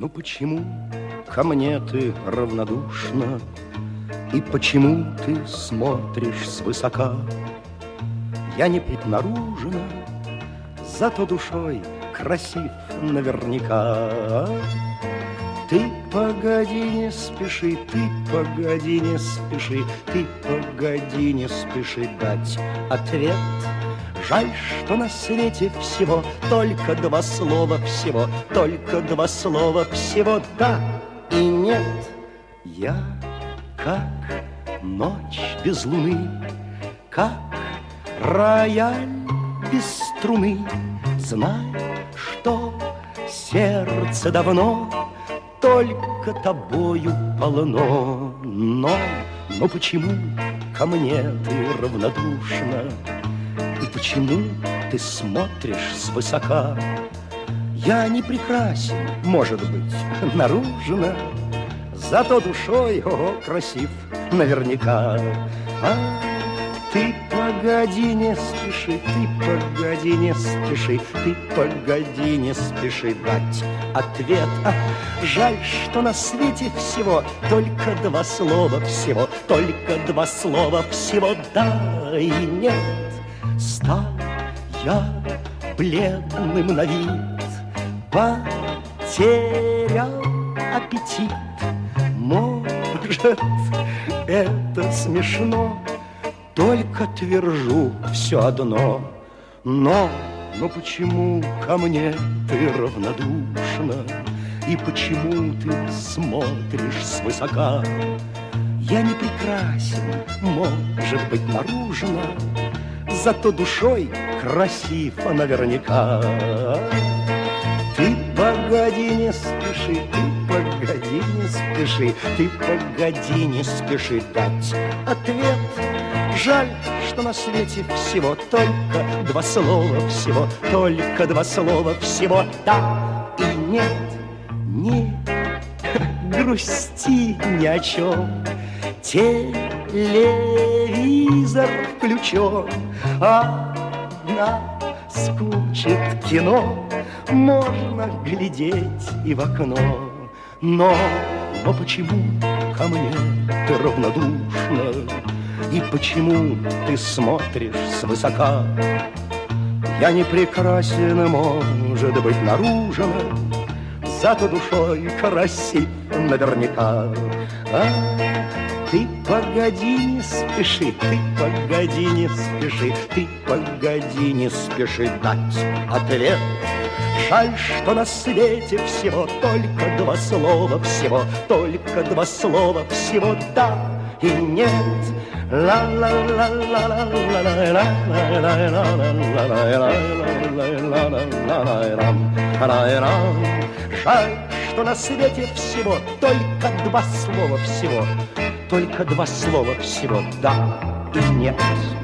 Ну почему ко мне ты равнодушна? И почему ты смотришь свысока? Я не преднаружена, зато душой красив наверняка. Ты погоди, не спеши, ты погоди, не спеши, ты погоди, не спеши дать ответ. Жаль, что на свете всего только два слова всего, только два слова всего, да и нет. Я как ночь без луны, как рояль без струны. Знай, что сердце давно только тобою полно. Но почему ко мне ты равнодушна? И почему ты смотришь свысока? Я не прекрасен, может быть, наружно, зато душой, ого, красив наверняка. Ты погоди, не спеши, ты погоди, не спеши, ты погоди, не спеши дать ответ. Жаль, что на свете всего только два слова всего, только два слова всего, да и нет. Стал я бледным на вид, потерял аппетит. Может, это смешно, только твержу все одно. Но почему ко мне ты равнодушна? И почему ты смотришь свысока? Я не прекрасен, может быть, наружно, зато душой красив наверняка. Ты погоди, не спеши, ты погоди, не спеши, ты погоди, не спеши дать ответ. Жаль, что на свете всего только два слова всего, только два слова всего, да и нет. Не грусти ни о чем, телевизор включен, а наскучит кино, можно глядеть и в окно. Но почему ко мне ты равнодушна? И почему ты смотришь свысока? Я не прекрасен, может быть, наружно, зато душой красив наверняка. Ты погоди, не спеши, ты погоди, не спеши, ты погоди, не спеши дать ответ. Жаль, что на свете всего только два слова всего, только два слова всего, да и нет. Жаль, что на свете всего только два слова всего, только два слова всего, да и нет.